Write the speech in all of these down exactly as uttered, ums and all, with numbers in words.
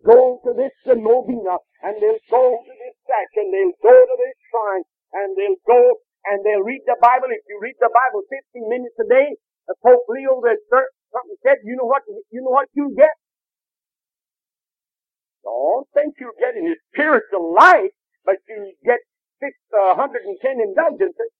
go to this novena, and they'll go to this section, they'll go to this shrine, and they'll go and they'll read the Bible. If you read the Bible fifteen minutes a day, the Pope Leo the third something said, you know what you know what you get? Don't think you're getting a spiritual life, but you get six, uh, one hundred ten indulgences.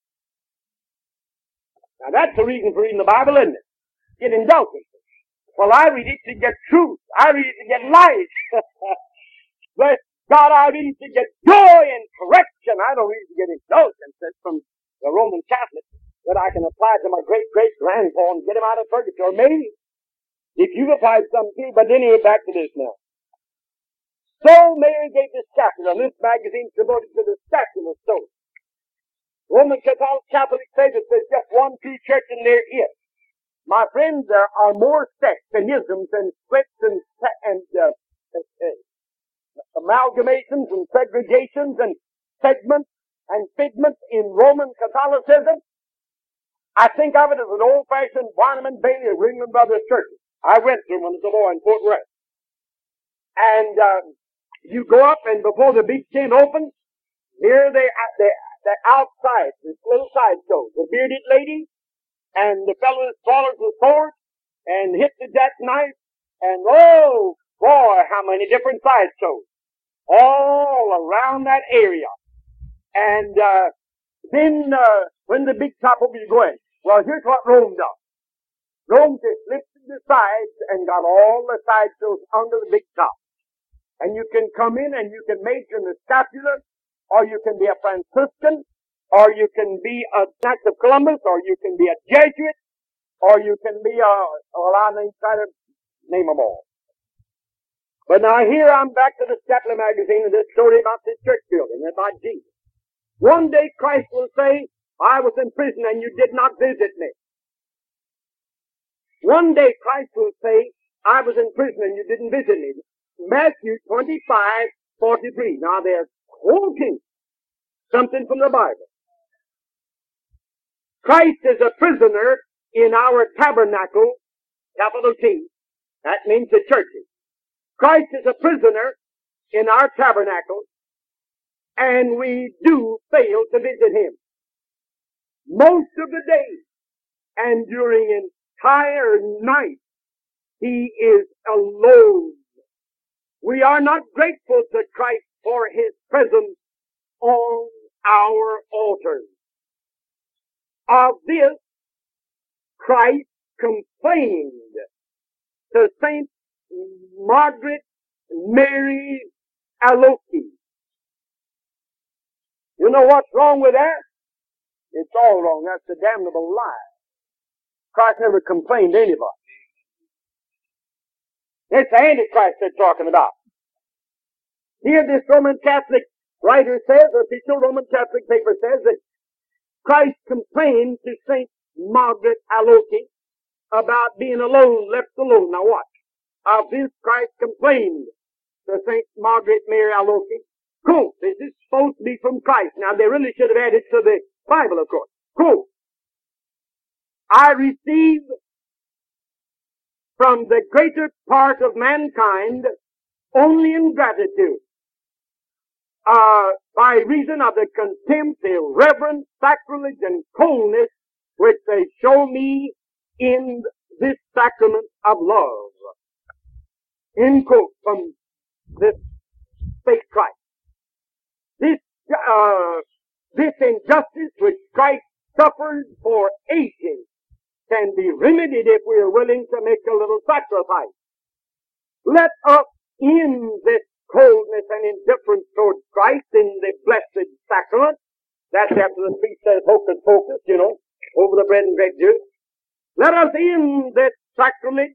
Now that's the reason for reading the Bible, isn't it? Get indulgences. Well, I read it to get truth. I read it to get light. Bless God, I read it to get joy and correction. I don't read it to get indulgences from the Roman Catholic that I can apply to my great-great-grandpa and get him out of purgatory. Maybe. If you've applied something, but anyway, back to this now. So Mary gave this scapular, and this magazine is devoted to the scapular stone. Roman Catholic Catholics say that there's just one true church and there is. My friends, there are more sects and isms and splits and, and uh, uh, amalgamations and segregations and segments and figments in Roman Catholicism. I think of it as an old-fashioned Barnum and Bailey of Ringling Brothers Church. I went through one as a boy in Fort Worth. And uh, you go up, and before the big tent opens, here they they they're outside, this little sideshow. The bearded lady, and the fellow that swallows the sword, and hits the jackknife, and oh boy, how many different sideshows. All around that area. And uh, then uh, when the big top opens, you go in. Well, here's what Rome does. Rome just lifted the sides and got all the sideshows under the big top. And you can come in and you can major in the scapular, or you can be a Franciscan, or you can be a Knights of Columbus, or you can be a Jesuit, or you can be a, well, I didn't try to name them all. But now here I'm back to the Scapular magazine and this story about this church building, about Jesus. One day Christ will say, I was in prison and you did not visit me. One day Christ will say, I was in prison and you didn't visit me. Matthew twenty-five forty-three. Now they're quoting something from the Bible. Christ is a prisoner in our tabernacle, capital T. That means the churches. Christ is a prisoner in our tabernacle, and we do fail to visit him. Most of the day, and during entire night, he is alone. We are not grateful to Christ for his presence on our altars. Of this, Christ complained to Saint Margaret Mary Aloki. You know what's wrong with that? It's all wrong. That's a damnable lie. Christ never complained to anybody. It's the Antichrist they're talking about. Here this Roman Catholic writer says, or official Roman Catholic paper says, that Christ complained to Saint Margaret Aloki about being alone, left alone. Now watch. Of this Christ complained to Saint Margaret Mary Aloki. Quote, this is supposed to be from Christ. Now they really should have added to the Bible, of course. Quote, I receive from the greater part of mankind only ingratitude, uh, by reason of the contempt, irreverence, sacrilege, and coldness which they show me in this sacrament of love. End quote from this fake Christ. This, uh, this injustice which Christ suffered for ages can be remedied if we are willing to make a little sacrifice. Let us end this coldness and indifference towards Christ in the blessed sacrament. That's after the priest says hocus pocus, you know, over the bread and grape juice. Let us end this sacrament,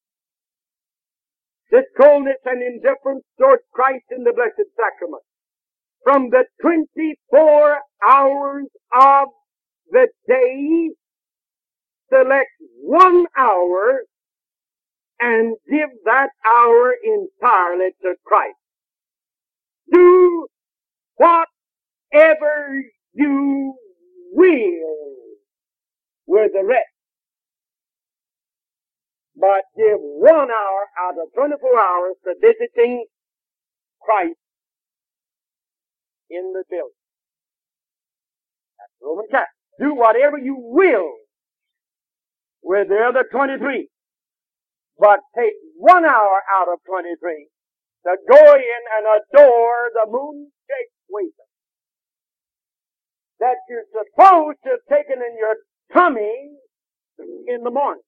this coldness and indifference towards Christ in the blessed sacrament. From the twenty-four hours of the day, select one hour and give that hour entirely to Christ. Do whatever you will with the rest. but give one hour out of twenty-four hours to visiting Christ in the building. That's Roman Catholic. Do whatever you will with the other twenty-three, but take one hour out of twenty-three to go in and adore the moon-shaped wafer that you're supposed to have taken in your tummy in the morning.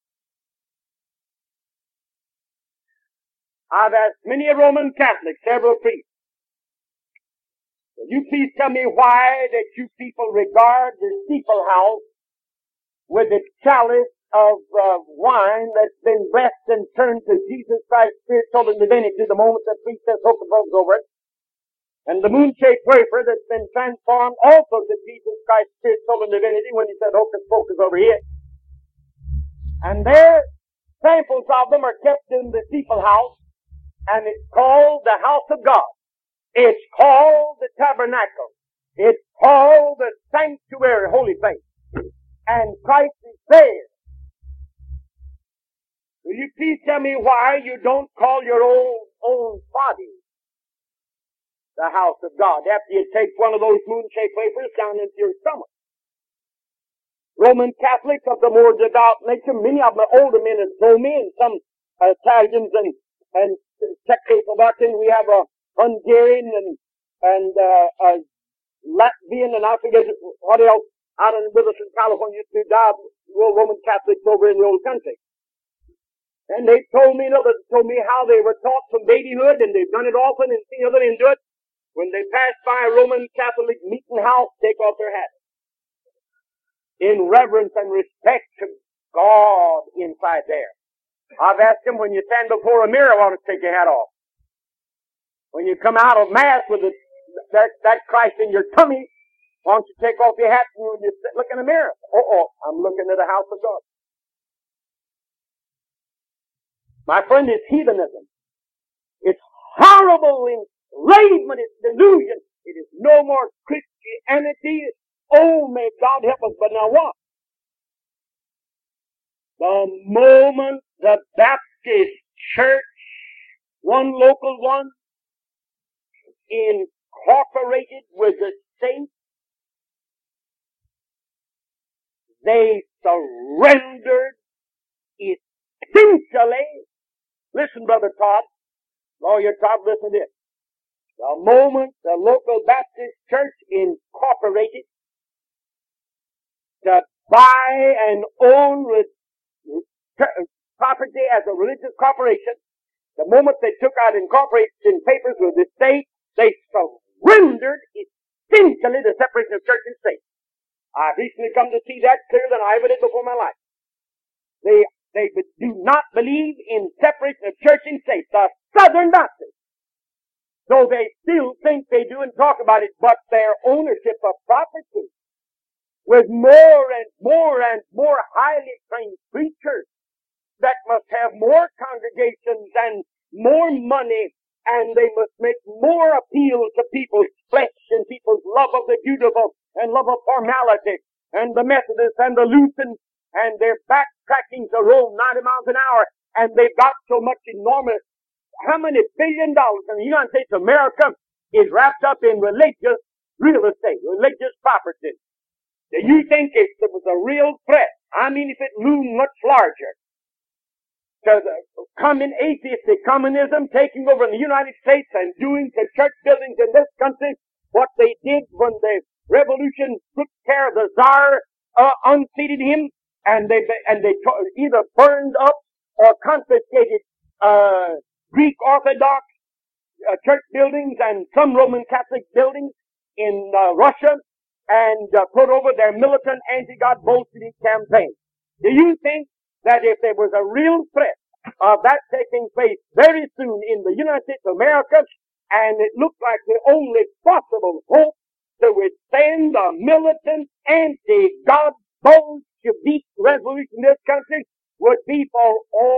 I've asked many a Roman Catholic, several priests, will you please tell me why that you people regard the steeple house with its chalice of uh, wine that's been blessed and turned to Jesus Christ, Spirit, soul, and divinity the moment the priest says hocus pocus over it, and the moon-shaped wafer that's been transformed also to Jesus Christ, Spirit, soul, and divinity when he said hocus pocus over it. And there, samples of them are kept in the steeple house, and it's called the house of God. It's called the tabernacle. It's called the sanctuary, holy place. And Christ is there. Will you please tell me why you don't call your own, own body the house of God after you take one of those moon-shaped wafers down into your stomach? Roman Catholics of the more devout nature, many of them are older men as know me, and some Italians and, and Czechoslovakian. We have a Hungarian and, and, uh, a Latvian, and I forget what else out in with us in California used to die, Roman Catholics over in the old country. And they told me, and others told me how they were taught from babyhood, and they've done it often and seen other men do it. When they pass by a Roman Catholic meeting house, take off their hats in reverence and respect to God inside there. I've asked them, when you stand before a mirror, why don't you take your hat off? When you come out of Mass with the, that, that Christ in your tummy, why don't you take off your hat and when you sit, look in the mirror? Oh, oh, I'm looking at the house of God. My friend, it's heathenism. It's horrible enslavement. It's delusion. It is no more Christianity. Oh, may God help us. But now what? The moment the Baptist Church, one local one, incorporated with the state, they surrendered essentially. Listen, Brother Todd. Lawyer Todd, listen to this. The moment the local Baptist Church incorporated to buy and own property as a religious corporation, the moment they took out incorporation papers with the state, they surrendered essentially the separation of church and state. I've recently come to see that clearer than I ever did before my life. They, they do not believe in separation of church and state. The Southern Baptists, though they still think they do and talk about it, but their ownership of property with more and more and more highly trained preachers that must have more congregations and more money, and they must make more appeal to people's flesh and people's love of the beautiful and love of formality, and the Methodists and the Lutherans, and they're backtracking to Rome ninety miles an hour, and they've got so much enormous, how many billion dollars in the United States of America is wrapped up in religious real estate, religious property. Do you think if there was a real threat, I mean if it loomed much larger, to the coming atheistic communism taking over in the United States and doing to church buildings in this country what they did when the revolution took care of the Tsar, uh, unseated him, and they and they either burned up or confiscated uh, Greek Orthodox uh, church buildings and some Roman Catholic buildings in uh, Russia, and uh, put over their militant anti-God Bolshevik campaign. Do you think that if there was a real threat of that taking place very soon in the United States of America, and it looked like the only possible hope to withstand the militant anti-God Bolshevik revolution in this country would be for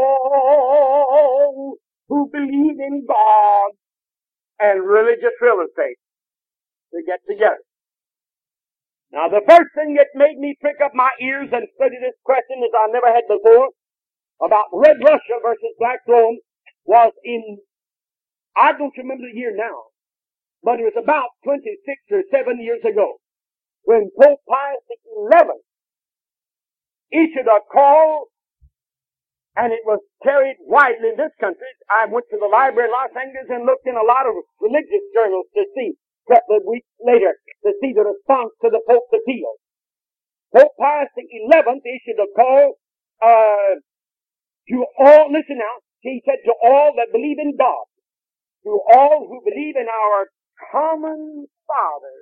all who believe in God and religious real estate to get together. Now, the first thing that made me prick up my ears and study this question as I never had before, about Red Russia versus Black Rome was in, I don't remember the year now, but it was about twenty-six or seven years ago when Pope Pius the eleventh issued a call, and it was carried widely in this country. I went to the library in Los Angeles and looked in a lot of religious journals to see, a couple of weeks later, to see the response to the Pope's appeal. Pope Pius the eleventh issued a call uh, to all, listen now, he said to all that believe in God, to all who believe in our common Father,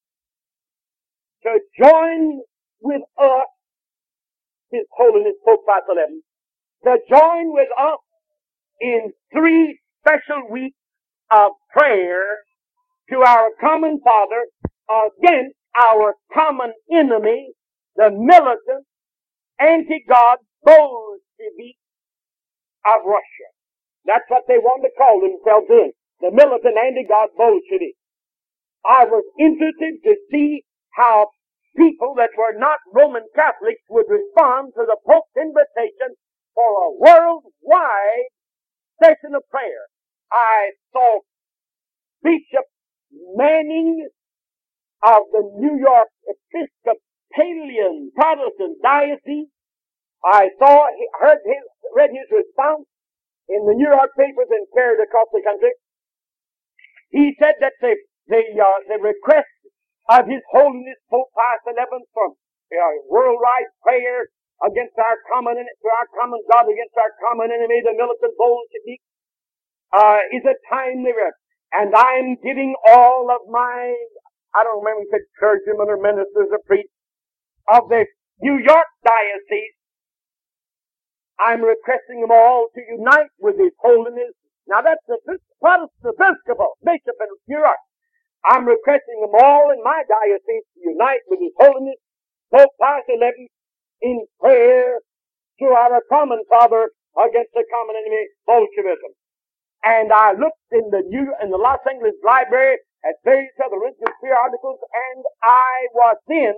to join with us, His Holiness Pope Pius the eleventh, to join with us in three special weeks of prayer to our common Father against our common enemy, the militant, anti-God Bolshevik of Russia. That's what they want to call themselves in, the militant anti-God Bolshevik. I was interested to see how people that were not Roman Catholics would respond to the Pope's invitation for a worldwide session of prayer. I saw Bishop Manning of the New York Episcopalian Protestant Diocese. I saw, heard his, read his response in the New York papers and carried across the country. He said that the the, uh, the request of His Holiness Pope Pius the eleventh for uh, worldwide prayer against our common, to our common God, against our common enemy, the militant Bolshevik, uh, is a timely request. And I'm giving all of my, I don't remember if it's clergymen or ministers or priests of the New York Diocese, I'm requesting them all to unite with His Holiness. Now that's the Protestant Episcopal Bishop in New York. I'm requesting them all in my diocese to unite with His Holiness Pope Pius the eleventh in prayer to our common Father against the common enemy, Bolshevism. And I looked in the New, in the Los Angeles Library at various other religious periodicals, and I was then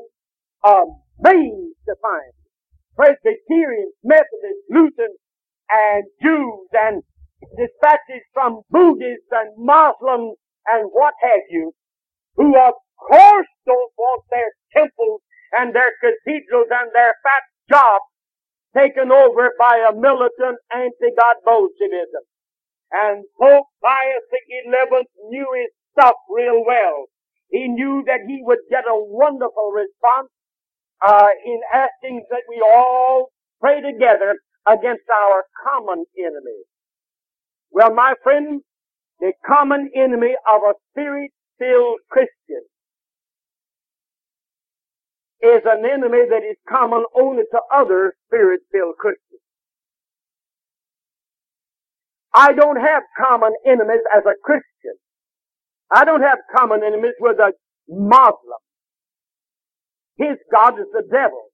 amazed to find Presbyterians, Methodists, Lutherans, and Jews, and dispatches from Buddhists and Muslims and what have you, who of course don't want their temples and their cathedrals and their fat jobs taken over by a militant anti-God Bolshevism. And Pope Pius the eleventh knew his stuff real well. He knew that he would get a wonderful response uh, in asking that we all pray together against our common enemy. Well, my friends, the common enemy of a spirit-filled Christian is an enemy that is common only to other spirit-filled Christians. I don't have common enemies as a Christian. I don't have common enemies with a Muslim. His God is the devil.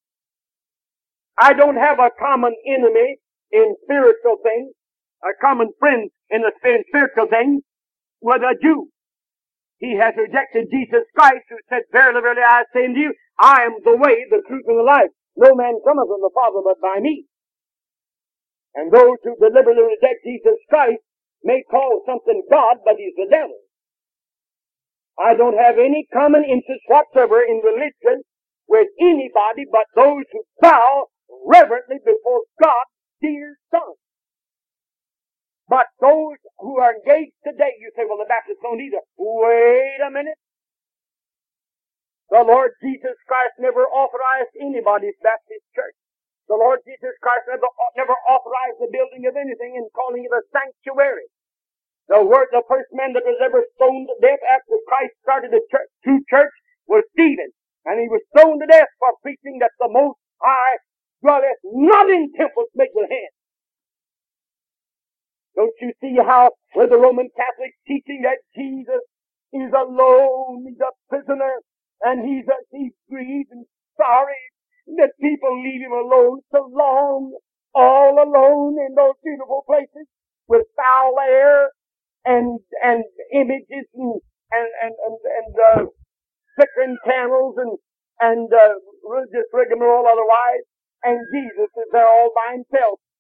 I don't have a common enemy in spiritual things, a common friend in the in spiritual things with a Jew. He has rejected Jesus Christ, who said, "Verily, verily, I say unto you, I am the way, the truth, and the life. No man cometh unto the Father but by me." And those who deliberately reject Jesus Christ may call something God, but he's the devil. I don't have any common interest whatsoever in religion with anybody but those who bow reverently before God's dear Son. But those who are engaged today, you say, well, the Baptists don't either. Wait a minute. The Lord Jesus Christ never authorized anybody's Baptist church. The Lord Jesus Christ never, never authorized the building of anything and calling it a sanctuary. The word, the first man that was ever stoned to death after Christ started the church, true church was Stephen. And he was stoned to death for preaching that the Most High dwelleth not in temples made with hands. Don't you see how, with the Roman Catholics teaching that Jesus is alone, he's a prisoner, and he's, a, he's grieved and sorry that people leave him alone so long, all alone in those beautiful places with foul air and and images and and and and, and uh, flickering candles and and uh, religious rigmarole otherwise, and Jesus is there all by himself.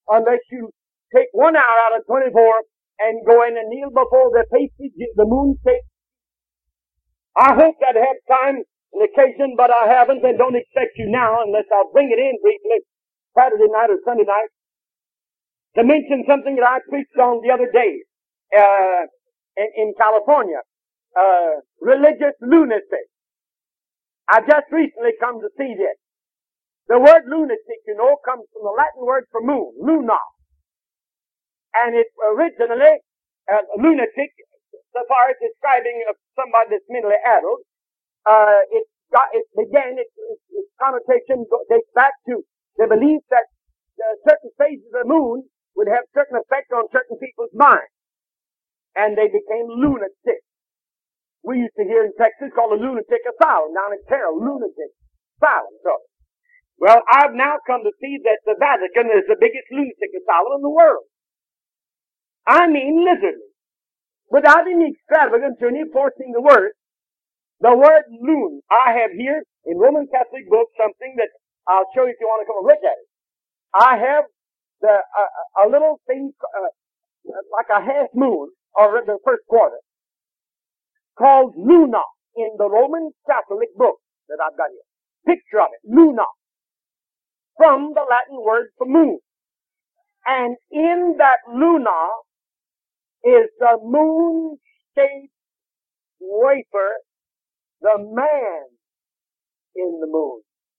unless you take one hour out of twenty-four and go in and kneel before the pasty, the moon shaped. I hope I'd have time and occasion, but I haven't and don't expect you now unless I'll bring it in briefly, Saturday night or Sunday night, to mention something that I preached on the other day, uh, in, in California. Uh, religious lunacy. I just recently come to see this. The word lunatic, you know, comes from the Latin word for moon, luna. And it originally, uh, lunatic, so far as describing somebody that's mentally addled, uh, it got, it began, its, its connotation dates back to the belief that uh, certain phases of the moon would have certain effect on certain people's minds. And they became lunatics. We used to hear in Texas called a lunatic asylum, down in Carroll, lunatic asylum. So, well, I've now come to see that the Vatican is the biggest lunatic asylum in the world. I mean, literally. Without any extravagance or any forcing the word, the word loon, I have here in Roman Catholic books something that I'll show you if you want to come and look at it. I have the, uh, a little thing, uh, like a half moon, or the first quarter, called Luna in the Roman Catholic book that I've got here. Picture of it, Luna, from the Latin word for moon. And in that Luna is the moon-shaped wafer, the man in the moon.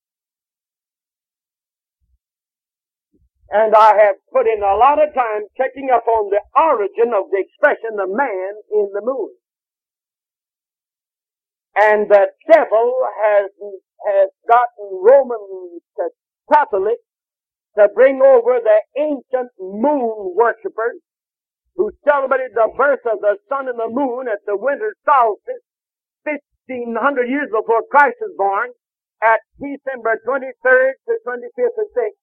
And I have put in a lot of time checking up on the origin of the expression, the man in the moon. And the devil has, has gotten Roman Catholics to bring over the ancient moon worshippers who celebrated the birth of the sun and the moon at the winter solstice fifteen hundred years before Christ was born at December twenty-third to twenty-fifth or sixth.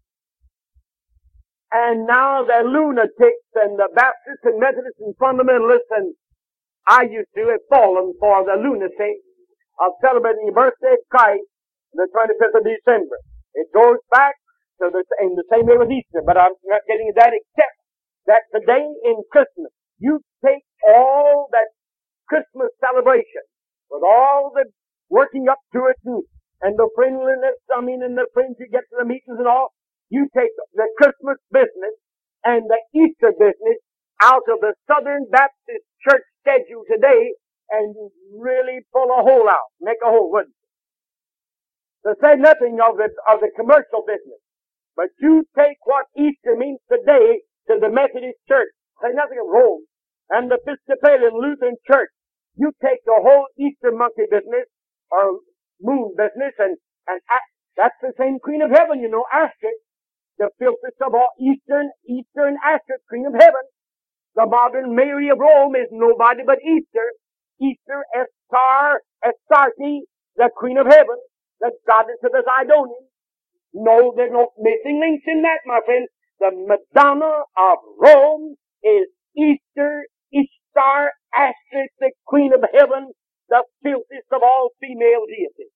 And now the lunatics and the Baptists and Methodists and fundamentalists, and I used to, have fallen for the lunacy of celebrating the birthday of Christ the twenty-fifth of December. It goes back to the, in the same way with Easter, but I'm not getting that except that today in Christmas, you take all that Christmas celebration with all the working up to it and, and the friendliness, I mean, and the friends you get to the meetings and all, you take the Christmas business and the Easter business out of the Southern Baptist Church schedule today and really pull a hole out, make a hole, wouldn't you? To say nothing of the, of the commercial business. But you take what Easter means today to the Methodist Church, say nothing of Rome, and the Episcopalian Lutheran Church. You take the whole Easter monkey business, or moon business, and, and that's the same Queen of Heaven, you know, Astrid. The filthiest of all Eastern, Eastern Astrid, Queen of Heaven. The modern Mary of Rome is nobody but Easter. Easter, Estar, Astarte, the Queen of Heaven, the goddess of the Zidonians. No, there's no missing links in that, my friend. The Madonna of Rome is Easter, Ishtar, Astrid, the Queen of Heaven, the filthiest of all female deities.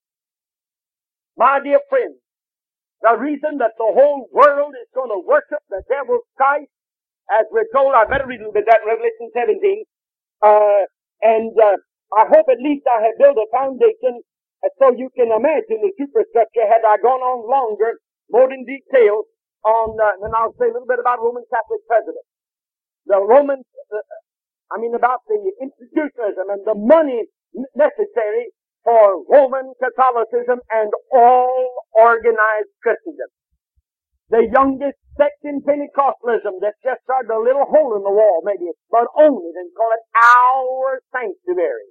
My dear friends, the reason that the whole world is going to worship the devil's Christ, as we're told, I better read a little bit of that in Revelation seventeen, uh, and uh, I hope at least I have built a foundation so you can imagine the superstructure had I gone on longer, more in detail, on, uh, and I'll say a little bit about Roman Catholic presidents. The Roman, uh, I mean about the institutionalism and the money necessary for Roman Catholicism and all organized Christendom. The youngest sect in Pentecostalism that just started a little hole in the wall, maybe, but own it and call it our sanctuary.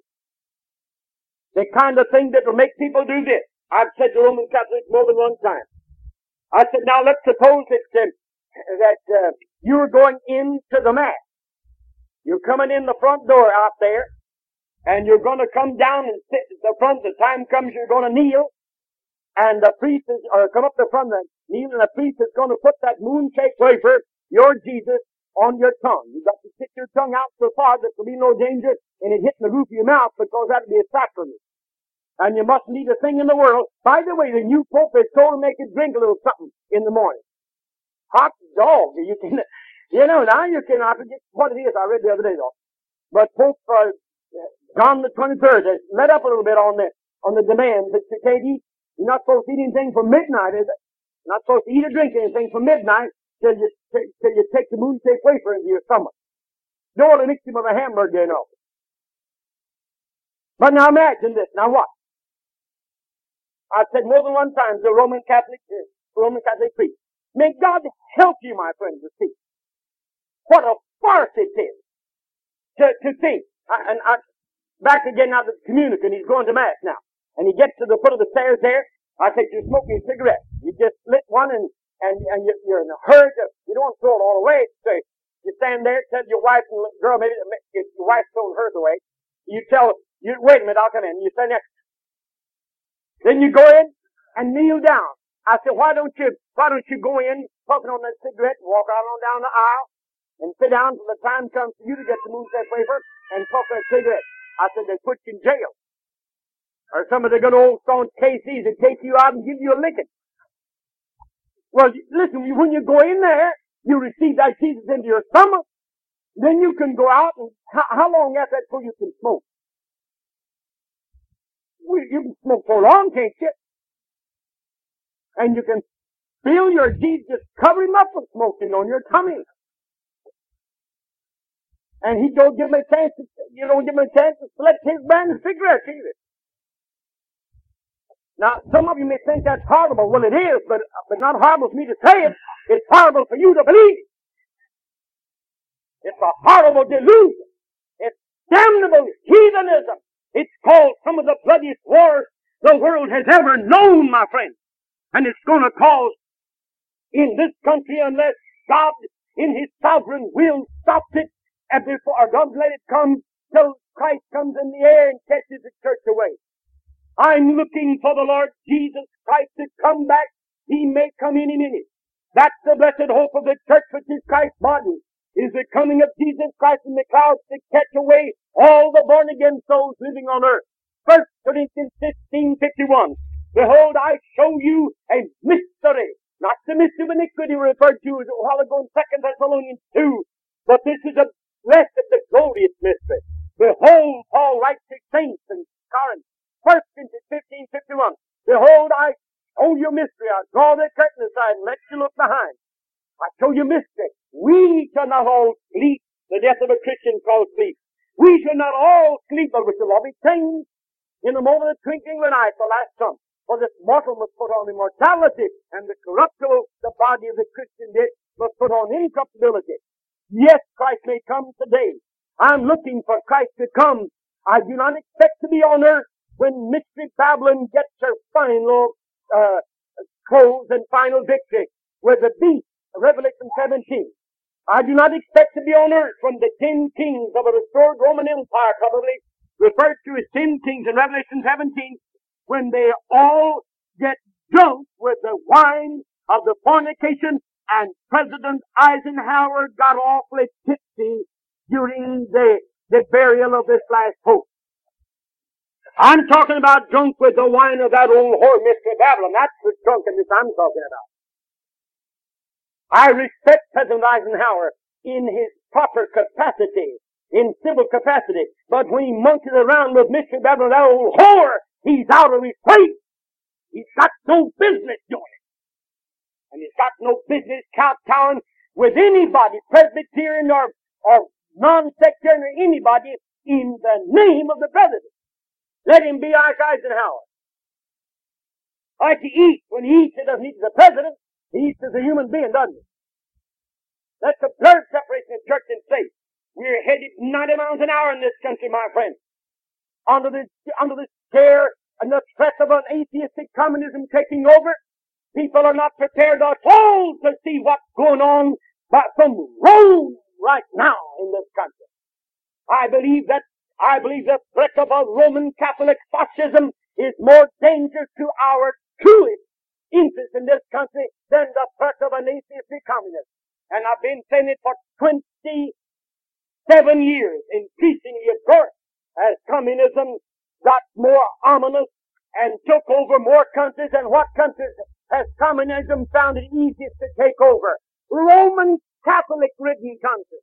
The kind of thing that will make people do this. I've said to Roman Catholics more than one time. I said, now let's suppose that, uh, that uh, you're going into the Mass. You're coming in the front door out there, and you're going to come down and sit at the front. The time comes you're going to kneel, and the priest is, or come up the front and kneel, and the priest is going to put that moon-shaped wafer, your Jesus, on your tongue. You've got to stick your tongue out so far that there'll be no danger in it hitting the roof of your mouth, because that'll be a sacrament. And you mustn't eat a thing in the world. By the way, the new pope is told to make it drink a little something in the morning. Hot dog. You can, you know, now you can, I forget what it is I read the other day though. But Pope, uh, John the twenty-third has let up a little bit on the, on the demands that you can't eat. You're not supposed to eat anything from midnight, is it? You're not supposed to eat or drink anything from midnight till you, till you take the moon shaped wafer into your stomach. Don't want to mix it with a hamburger, you know. But now imagine this. Now what? I've said more than one time to Roman Catholic, uh, Roman Catholic priest, may God help you, my friend, to see what a farce it is to, to think. I, and I, back again now to the communicant, he's going to Mass now. And he gets to the foot of the stairs there. I say, you're smoking a cigarette. You just lit one and, and, and you're, you're in a hurry to, you don't want to throw it all away. So you stand there, tell your wife and girl, maybe if your wife's throwing hers away, you tell, you, wait a minute, I'll come in. You stand there. Then you go in and kneel down. I said, why don't you, why don't you go in, puffing on that cigarette and walk out on down the aisle and sit down till the time comes for you to get the moonset wafer and puff that cigarette. I said, they put you in jail. Or some of the good old stone K Cs that take you out and give you a licking. Well, listen, when you go in there, you receive that Jesus into your stomach. Then you can go out and, how, how long after that before you can smoke? Well, you can smoke so long, can't you? And you can feel your deeds just covering up with smoking on your tummy. And he don't give him a chance to, you don't give him a chance to select his brand of cigarettes either. Now, some of you may think that's horrible. Well, it is, but, but not horrible for me to say it. It's horrible for you to believe. It's a horrible delusion. It's damnable heathenism. It's called some of the bloodiest wars the world has ever known, my friend. And it's going to cause in this country unless God, in His sovereign will, stops it, and before God let it come till Christ comes in the air and catches the church away. I'm looking for the Lord Jesus Christ to come back. He may come any minute. That's the blessed hope of the church, which is Christ's body, is the coming of Jesus Christ in the clouds to catch away all the born-again souls living on earth. First Corinthians fifteen fifty-one. Behold, I show you a mystery. Not the mystery of iniquity referred to a while ago in Second Thessalonians two. But this is a blessed, the glorious mystery. Behold, Paul writes to saints in Corinth. First Corinthians fifteen fifty-one. Behold, I show you mystery. I draw the curtain aside and let you look behind. I show you mystery. We shall not all sleep. The death of a Christian called sleep. We shall not all sleep, but we shall all be changed in the moment of the twinkling of an eye, the last trump. For this mortal must put on immortality, and the corruptible, the body of the Christian dead, must put on incorruptibility. Yes, Christ may come today. I'm looking for Christ to come. I do not expect to be on earth when Mystery Babylon gets her final uh, close and final victory with the beast, Revelation seventeen. I do not expect to be on earth when the ten kings of a restored Roman Empire, probably referred to as ten kings in Revelation seventeen, when they all get drunk with the wine of the fornication, and President Eisenhower got awfully tipsy during the, the burial of this last pope. I'm talking about drunk with the wine of that old whore, Mystery Babylon. That's the drunkenness I'm talking about. I respect President Eisenhower in his proper capacity, in civil capacity. But when he monkeys around with Mystery Babylon, that old whore, he's out of his place. He's got no business doing it. And he's got no business kowtowing with anybody, Presbyterian or, or non-sectarian or anybody, in the name of the president. Let him be like Eisenhower. Like he eats. When he eats, he doesn't eat as a president. He eats as a human being, doesn't he? That's a blurred separation of church and state. We're headed ninety miles an hour in this country, my friend. Under this, under this scare and the threat of an atheistic communism taking over, people are not prepared at all to see what's going on but from Rome right now in this country. I believe that I believe the threat of a Roman Catholic fascism is more dangerous to our truest interest in this country than the threat of an atheistic communism. And I've been saying it for twenty-seven years, increasingly, of course, as communism got more ominous and took over more countries. And what countries has communism found it easiest to take over? Roman Catholic-ridden countries.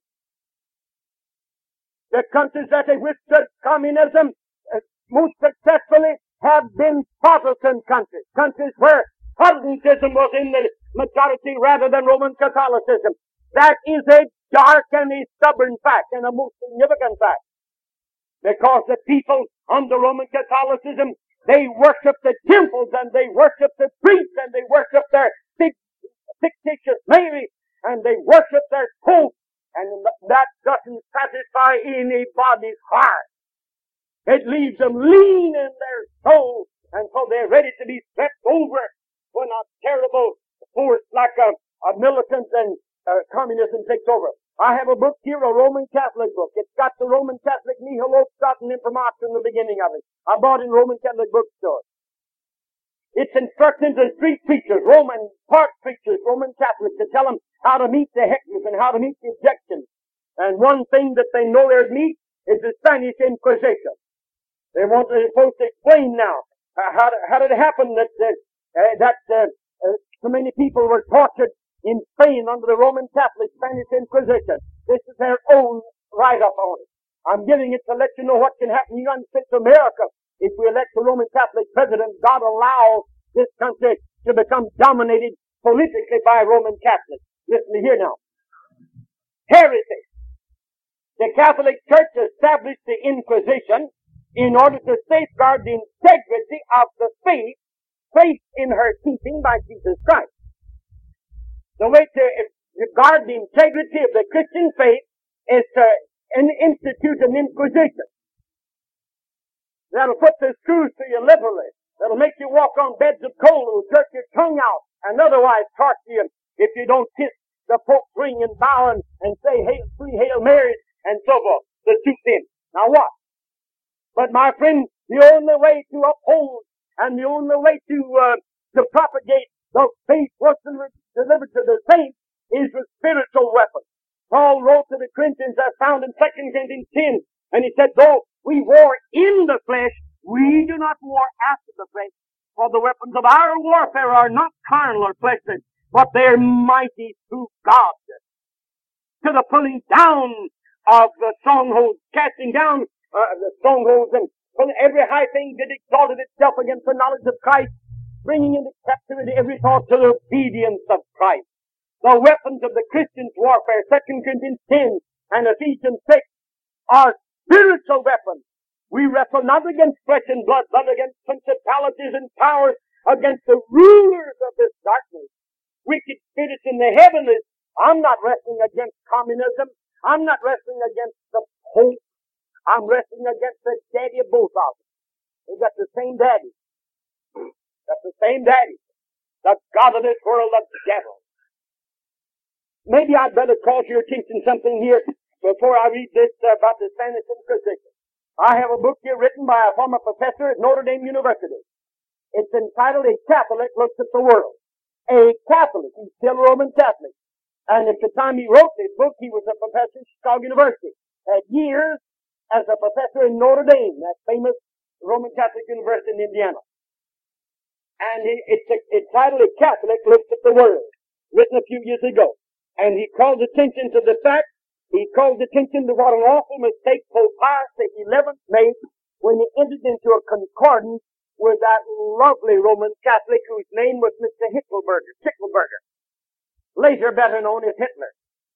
The countries that have withstood communism uh, most successfully have been Protestant countries. Countries where Protestantism was in the majority rather than Roman Catholicism. That is a dark and a stubborn fact and a most significant fact. Because the people under Roman Catholicism, they worship the temples and they worship the priests and they worship their fictitious Mary and they worship their Pope. And that doesn't satisfy anybody's heart. It leaves them lean in their soul, and so they're ready to be swept over when a terrible force like a, a militant and uh, communism takes over. I have a book here, a Roman Catholic book. It's got the Roman Catholic nihil obstat and imprimatur in the beginning of it. I bought it in Roman Catholic bookstore. It's instructing the street preachers, Roman park preachers, Roman Catholics, to tell them how to meet the hecklers and how to meet the objections. And one thing that they know they're to meet is the Spanish Inquisition. They want they're supposed to explain now uh, how, to, how did it happen that uh, uh, that uh, uh, so many people were tortured in Spain under the Roman Catholic Spanish Inquisition. This is their own write-up on it. I'm giving it to let you know what can happen in the United States of America. If we elect a Roman Catholic president, God allows this country to become dominated politically by Roman Catholics. Listen to here now. Heresy. The Catholic Church established the Inquisition in order to safeguard the integrity of the faith, faith in her keeping by Jesus Christ. The way to guard the integrity of the Christian faith is to institute an Inquisition. That'll put the screws to you liberally. That'll make you walk on beds of coal. It'll jerk your tongue out and otherwise torture you if you don't kiss the Pope's ring and bow and, and say hail, three Hail Marys and so forth. The two sins. Now what? But my friend, the only way to uphold and the only way to uh, to propagate the faith was delivered to the saints is with spiritual weapons. Paul wrote to the Corinthians as found in Second Corinthians ten, and he said, though we war in the flesh, we do not war after the flesh. For the weapons of our warfare are not carnal or fleshly, but they're mighty through God. To the pulling down of the strongholds, casting down uh, the strongholds and pulling every high thing that exalted itself against the knowledge of Christ, bringing into captivity every thought to the obedience of Christ. The weapons of the Christian's warfare, Second Corinthians ten and Ephesians six, are spiritual weapons. We wrestle not against flesh and blood, but against principalities and powers, against the rulers of this darkness, wicked spirits in the heavenlies. I'm not wrestling against communism. I'm not wrestling against the Pope. I'm wrestling against the daddy of both of them. They've got the same daddy. Got the same daddy. The God of this world, the devil. Maybe I'd better call to your attention something here before I read this uh, about the Spanish Inquisition. I have a book here written by a former professor at Notre Dame University. It's entitled A Catholic Looks at the World. A Catholic. He's still a Roman Catholic. And at the time he wrote this book, he was a professor at Chicago University. Had years as a professor in Notre Dame, that famous Roman Catholic University in Indiana. And it's, a, it's titled A Catholic Looks at the World, written a few years ago. And he called attention to the fact He called attention to what an awful mistake Pope Pius the eleventh made when he entered into a concordance with that lovely Roman Catholic whose name was Mister Hitlerberger, Hitlerberger, later better known as Hitler.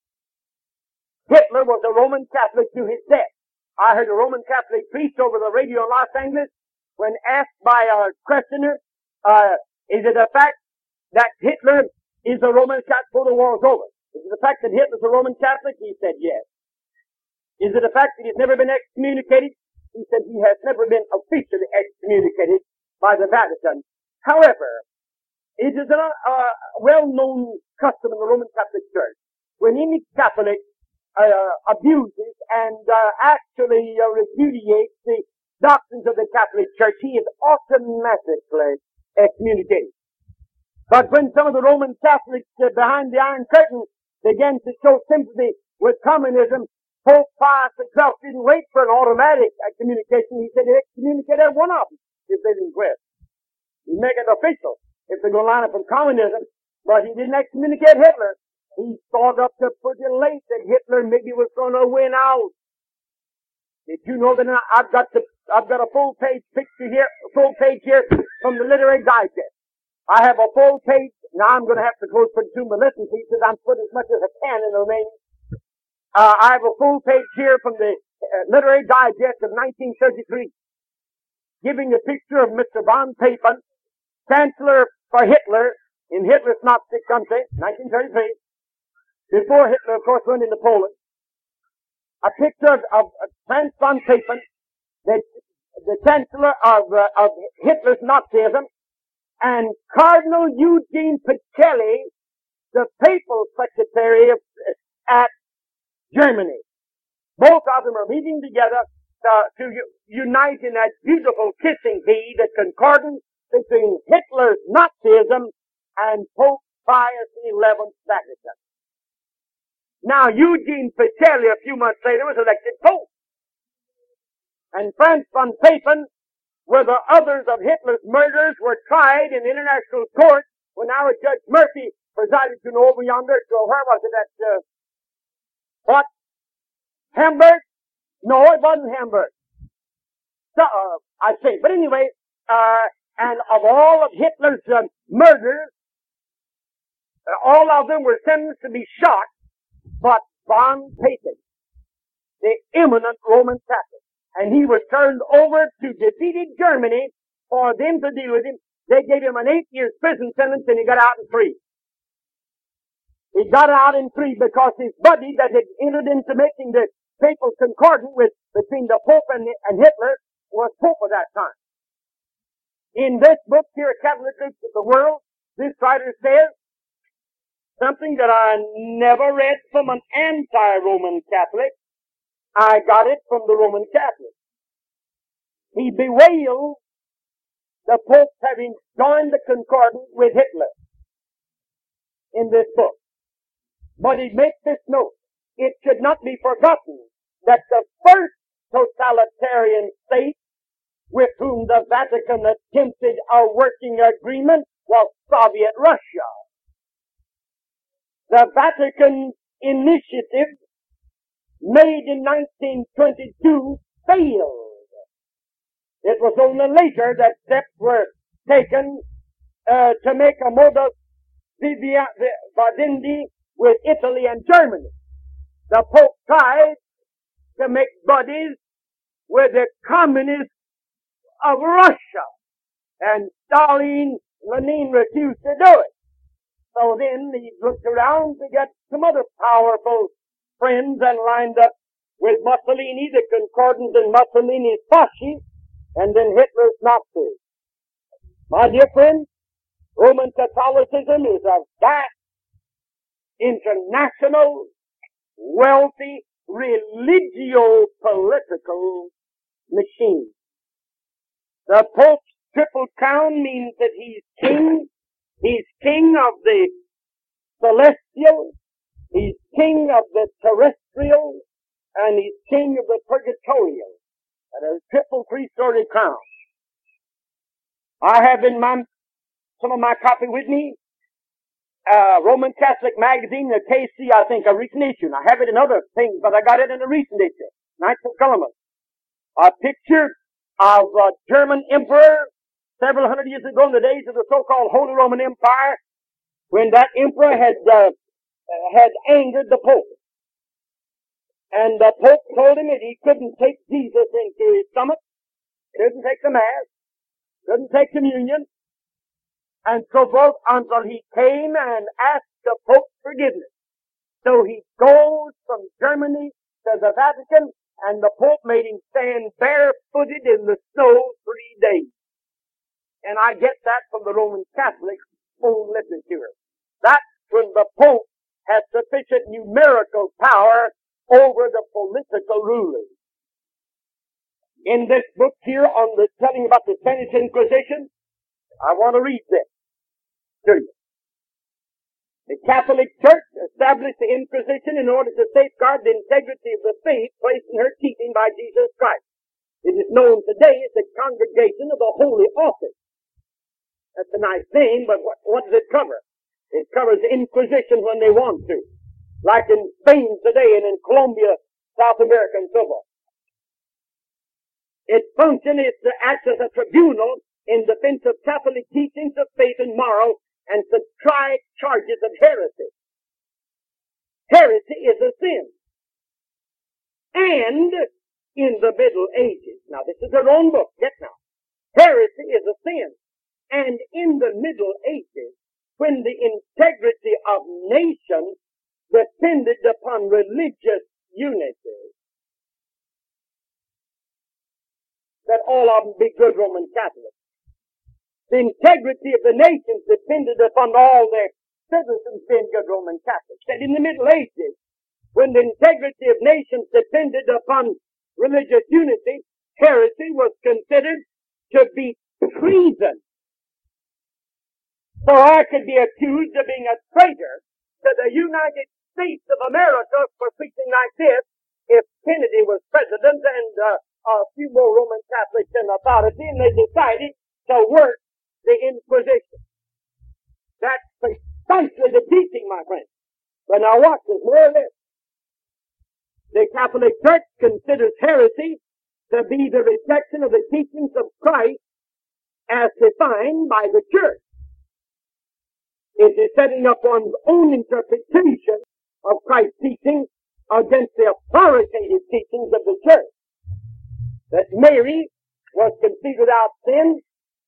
Hitler was a Roman Catholic to his death. I heard a Roman Catholic priest over the radio in Los Angeles when asked by a questioner, uh, is it a fact that Hitler is a Roman Catholic before the war is over? Is it the fact that Hitler's a Roman Catholic? He said yes. Is it a fact that he's never been excommunicated? He said he has never been officially excommunicated by the Vatican. However, it is a, a well-known custom in the Roman Catholic Church. When any Catholic uh, abuses and uh, actually uh, repudiates the doctrines of the Catholic Church, he is automatically excommunicated. But when some of the Roman Catholics uh, behind the Iron Curtain began to show sympathy with communism, Pope Pius himself didn't wait for an automatic excommunication. He said he'd excommunicate every one of them if they didn't quit. He'd make it official if they're going to line up from communism. But he didn't excommunicate Hitler. he thought up to pretty late that Hitler maybe was going to win out. Did you know that I've got the, I've got a full page picture here, a full page here from the Literary Digest. I have a full page. Now I'm going to have to close pretty soon, but listen, please, because I'm putting as much as I can in the remaining. Uh, I have a full page here from the uh, Literary Digest of nineteen thirty-three, giving a picture of Mister von Papen, Chancellor for Hitler in Hitler's Nazi country, nineteen thirty-three, before Hitler, of course, went into Poland. A picture of, of, of Franz von Papen, the, the Chancellor of, uh, of Hitler's Nazism, and Cardinal Eugene Pacelli, the Papal Secretary of, at Germany. Both of them are meeting together uh, to u- unite in that beautiful kissing bee, the concordance between Hitler's Nazism and Pope Pius the eleventh's Vatican. Now, Eugene Pacelli, a few months later, was elected Pope. And Franz von Papen, where the others of Hitler's murderers were tried in international court, when our Judge Murphy presided, you know, over yonder. So where was it? At, uh, what? Hamburg? No, it wasn't Hamburg. So, uh, I say. But anyway, uh, and of all of Hitler's uh, murderers, uh, all of them were sentenced to be shot, but von Papen, the eminent Roman Catholic, and he was turned over to defeated Germany for them to deal with him. They gave him an eight years prison sentence and he got out in three. He got out in three because his buddy that had entered into making the papal concordance with, between the Pope and, and Hitler was Pope at that time. In this book here, Catholic Groups of the World, this writer says something that I never read from an anti-Roman Catholic. I got it from the Roman Catholic. He bewailed the Pope having joined the concordance with Hitler in this book. But he makes this note. It should not be forgotten that the first totalitarian state with whom the Vatican attempted a working agreement was Soviet Russia. The Vatican initiative made in nineteen twenty-two failed. It was only later that steps were taken uh, to make a modus vivendi with Italy and Germany. The Pope tried to make buddies with the communists of Russia, and Stalin, Lenin refused to do it. So then he looked around to get some other powerful friends and lined up with Mussolini, the concordance in Mussolini's fascists, and then Hitler's Nazis. My dear friends, Roman Catholicism is a vast, international, wealthy, religio-political machine. The Pope's triple crown means that he's king. He's king of the celestial, he's king of the terrestrial, and he's king of the purgatorial. And a triple three-story crown. I have in my, some of my copy with me, uh, Roman Catholic magazine, the K C, I think, a recent issue. I have it in other things, but I got it in a recent issue. Knights of Columbus. A picture of a German emperor several hundred years ago in the days of the so-called Holy Roman Empire, when that emperor had, uh, had angered the Pope. And the Pope told him that he couldn't take Jesus into his stomach, couldn't take the Mass, couldn't take communion, and so forth until he came and asked the Pope's forgiveness. So he goes from Germany to the Vatican, and the Pope made him stand barefooted in the snow three days. And I get that from the Roman Catholic own literature. That's when the Pope has sufficient numerical power over the political rulers. In this book here on the telling about the Spanish Inquisition, I want to read this to you. The Catholic Church established the Inquisition in order to safeguard the integrity of the faith placed in her keeping by Jesus Christ. It is known today as the Congregation of the Holy Office. That's a nice name, but what, what does it cover? It covers Inquisition when they want to, like in Spain today and in Colombia, South America, and so forth. Its function is to act as a tribunal in defense of Catholic teachings of faith and moral and to try charges of heresy. Heresy is a sin. And in the Middle Ages, now this is their own book, get now. Heresy is a sin. And in the Middle Ages, when the integrity of nations depended upon religious unity, that all of them be good Roman Catholics. The integrity of the nations depended upon all their citizens being good Roman Catholics. And in the Middle Ages, when the integrity of nations depended upon religious unity, heresy was considered to be treason. So I could be accused of being a traitor to the United States of America for preaching like this if Kennedy was president and uh, a few more Roman Catholics in authority, and they decided to work the Inquisition. That's precisely the teaching, my friend. But now watch this, more or less. The Catholic Church considers heresy to be the rejection of the teachings of Christ as defined by the Church. It is setting up one's own interpretation of Christ's teaching against the authoritative teachings of the Church. That Mary was conceived without sin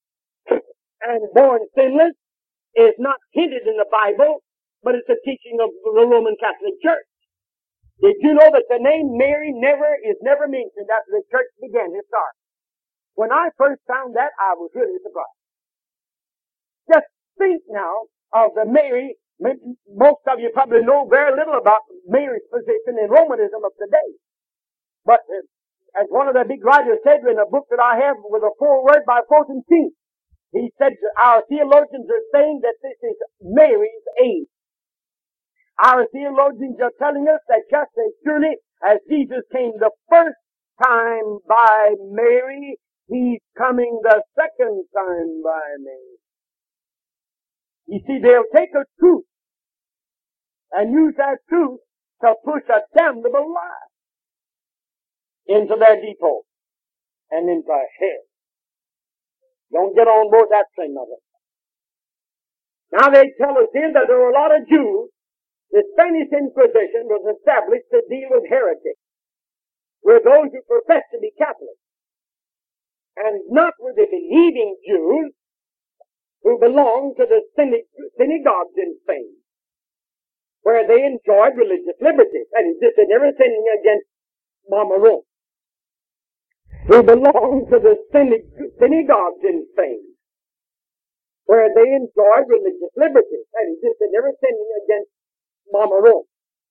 and born sinless is not hinted in the Bible, but it's a teaching of the Roman Catholic Church. Did you know that the name Mary never is never mentioned after the church began its start? When I first found that, I was really surprised. Just think now of the Mary. Most of you probably know very little about Mary's position in Romanism of today. But as one of the big writers said in a book that I have with a foreword by Fulton Sheen, he said our theologians are saying that this is Mary's age. Our theologians are telling us that just as surely as Jesus came the first time by Mary, he's coming the second time by Mary. You see, they'll take a truth and use that truth to push a damnable lie into their depot and into hell. Don't get on board that thing of it. Now they tell us here that there were a lot of Jews. The Spanish Inquisition was established to deal with heretics, with those who profess to be Catholics, and not with the believing Jews who belonged to the synagogues in Spain, where they enjoyed religious liberty, and insisted never sinning against Mama Rome, who belonged to the synagogues in Spain, where they enjoyed religious liberty, and insisted never sinning against Mama Rome.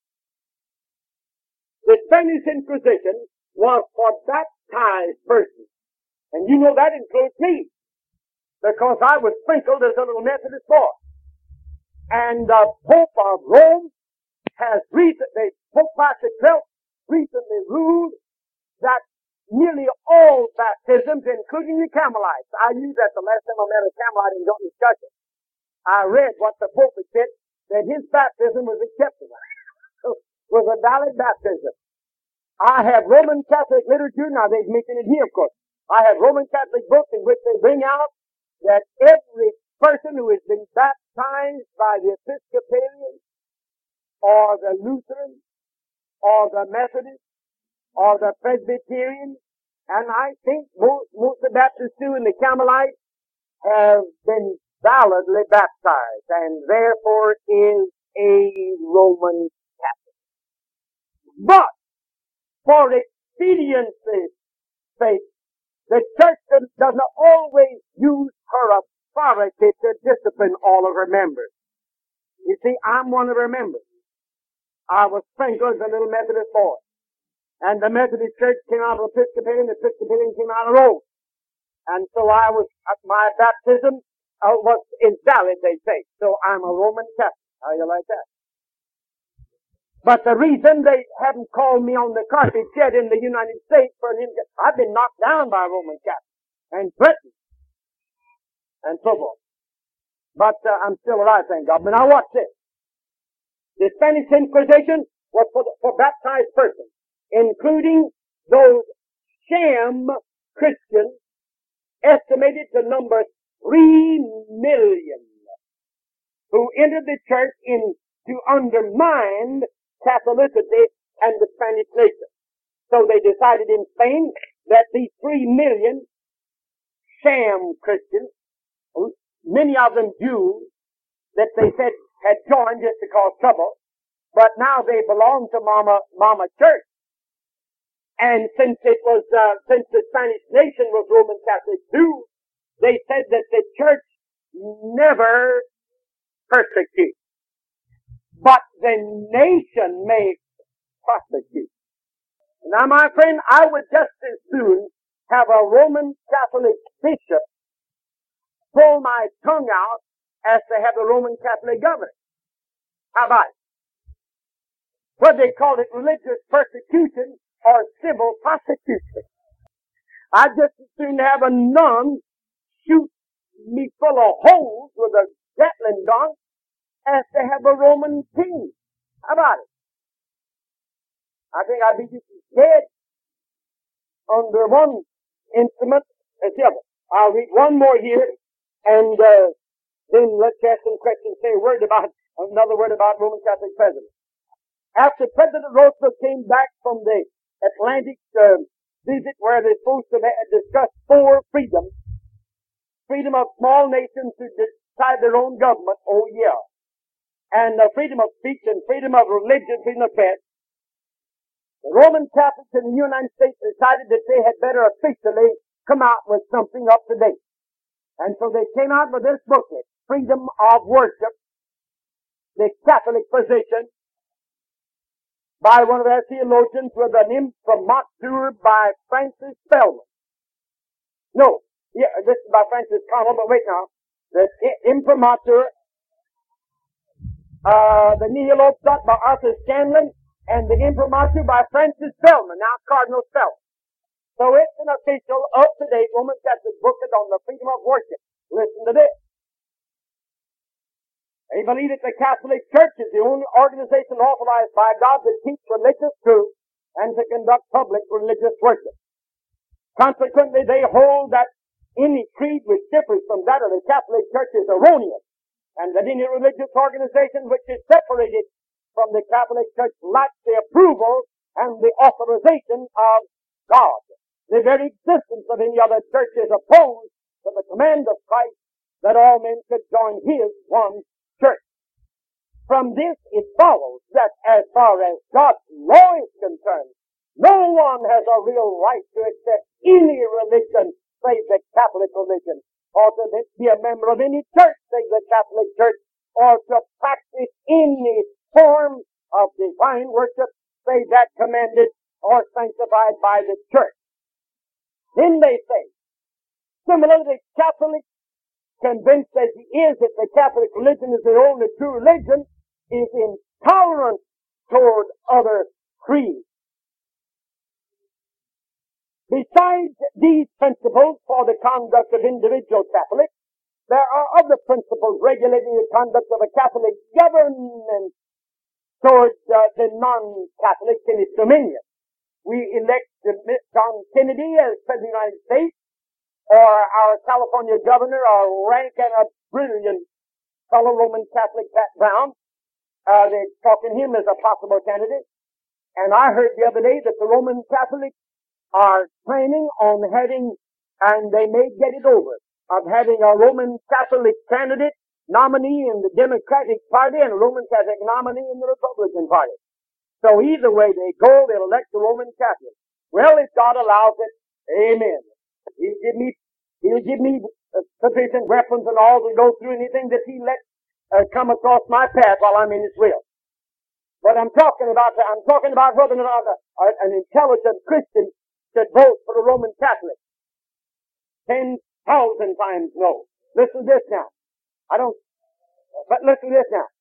The Spanish Inquisition was for baptized persons. And you know that includes me. Because I was sprinkled as a little Methodist boy. And the Pope of Rome has recently, Pope Pius the twelfth recently ruled that nearly all baptisms, including the Carmelites, I knew that the last time I met a Carmelite in John discussion. I read what the Pope had said, that his baptism was acceptable, was a valid baptism. I have Roman Catholic literature, now they've mentioned it here, of course. I have Roman Catholic books in which they bring out that every person who has been baptized by the Episcopalian, or the Lutheran, or the Methodist, or the Presbyterian, and I think most, most of the Baptists too, and the Carmelites, have been validly baptized, and therefore is a Roman Catholic. But, for expediency's sake, the church does not always use her authority to discipline all of her members. You see, I'm one of her members. I was sprinkled as a little Methodist boy. And the Methodist Church came out of Episcopalian, the Episcopalian came out of Rome. And so I was, my baptism Uh, was invalid, they say. So I'm a Roman Catholic. How you like that? But the reason they haven't called me on the carpet yet in the United States for him, I've been knocked down by a Roman Catholic and threatened and so forth. But uh, I'm still alive, thank God. But now watch this. The Spanish Inquisition was for, the, for baptized persons, including those sham Christians, estimated to number three million, who entered the church in to undermine Catholicity and the Spanish nation. So they decided in Spain that these three million sham Christians, many of them Jews, that they said had joined just to cause trouble, but now they belong to Mama, Mama Church. And since it was, uh, since the Spanish nation was Roman Catholic too, they said that the church never persecutes, but the nation may prosecute. Now, my friend, I would just as soon have a Roman Catholic bishop pull my tongue out as to have a Roman Catholic governor. How about it? What they call it, religious persecution or civil prosecution. I'd just as soon have a nun shoot me full of holes with a Gatling gun as to have a Roman king. How about it? I think I'd be just as dead under one instrument as the other. I'll read one more here, and uh, then let's ask some questions. Say a word about another word about Roman Catholic presidents. After President Roosevelt came back from the Atlantic uh, visit where they're supposed to discuss four freedoms, freedom of small nations to decide their own government, oh yeah, and uh, freedom of speech and freedom of religion, freedom of press, the Roman Catholics in the United States decided that they had better officially come out with something up to date. And so they came out with this booklet, Freedom of Worship, the Catholic Position, by one of their theologians with an imprimatur by Francis Spellman. No, yeah, this is by Francis Connell, but wait now. The imprimatur, uh, the nihil obstat by Arthur Scanlon, and the imprimatur by Francis Spellman, now Cardinal Spellman. So it's an official, up-to-date Roman Catholic booklet on the freedom of worship. Listen to this. They believe that the Catholic Church is the only organization authorized by God to teach religious truth and to conduct public religious worship. Consequently, they hold that any creed which differs from that of the Catholic Church is erroneous, and that any religious organization which is separated from the Catholic Church lacks the approval and the authorization of God. The very existence of any other church is opposed to the command of Christ that all men should join His one church. From this it follows that as far as God's law is concerned, no one has a real right to accept any religion save the Catholic religion, or to be a member of any church save the Catholic Church, or to practice any form of divine worship save that commanded or sanctified by the church. Then they say, similarly, Catholic, convinced as he is that the Catholic religion is the only true religion, is intolerant toward other creeds. Besides these principles for the conduct of individual Catholics, there are other principles regulating the conduct of a Catholic government towards uh, the non-Catholics in its dominion. We elect John Kennedy as President of the United States, or our California governor, a rank and a brilliant fellow Roman Catholic, Pat Brown. Uh, they're talking him as a possible candidate. And I heard the other day that the Roman Catholics are planning on having, and they may get it over, of having a Roman Catholic candidate nominee in the Democratic Party and a Roman Catholic nominee in the Republican Party. So either way they go, they'll elect the Roman Catholic. Well, if God allows it, amen. He'll give me, he'll give me uh, sufficient weapons and all to go through anything that He lets uh, come across my path while I'm in His will. But I'm talking about, I'm talking about whether or not a, a, an intelligent Christian should vote for a Roman Catholic. Ten thousand times no. Listen to this now. I don't, but listen to this now.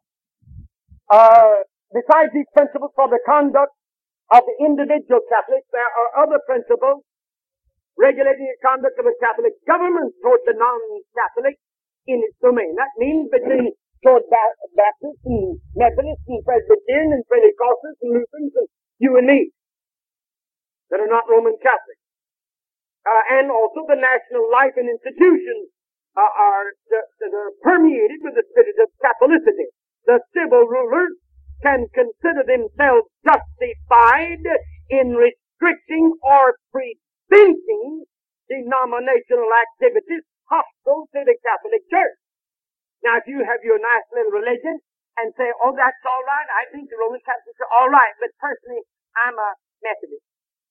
Uh, besides these principles for the conduct of the individual Catholics, there are other principles regulating the conduct of a Catholic government towards the non-Catholic, in its domain. That means between toward Baptists and Methodists and Presbyterian and Pentecostals and Lutherans and you and me that are not Roman Catholics. Uh, and also the national life and institutions uh, are that are permeated with the spirit of Catholicity. The civil rulers can consider themselves justified in restricting or preventing denominational activities hostile to the Catholic Church. Now, if you have your nice little religion and say, oh, that's all right, I think the Roman Catholics are all right, but personally, I'm a Methodist.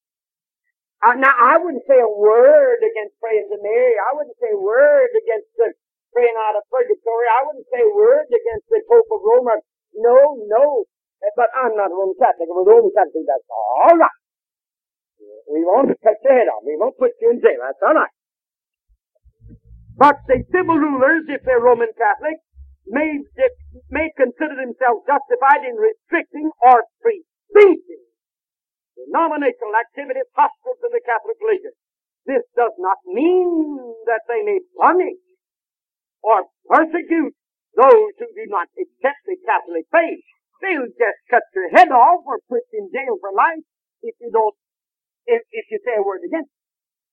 Uh, now, I wouldn't say a word against praying to Mary. I wouldn't say a word against the praying out of purgatory. I wouldn't say a word against the Pope of Rome. No, no. But I'm not a Roman Catholic. I'm a Roman Catholic. That's all right. We won't cut your head off. We won't put you in jail. That's all right. But the civil rulers, if they're Roman Catholics, may, may consider themselves justified in restricting or preventing denominational activities hostile to the Catholic religion. This does not mean that they may punish or persecute those who do not accept the Catholic faith. They'll just cut your head off or put you in jail for life if you don't, if, if you say a word against it.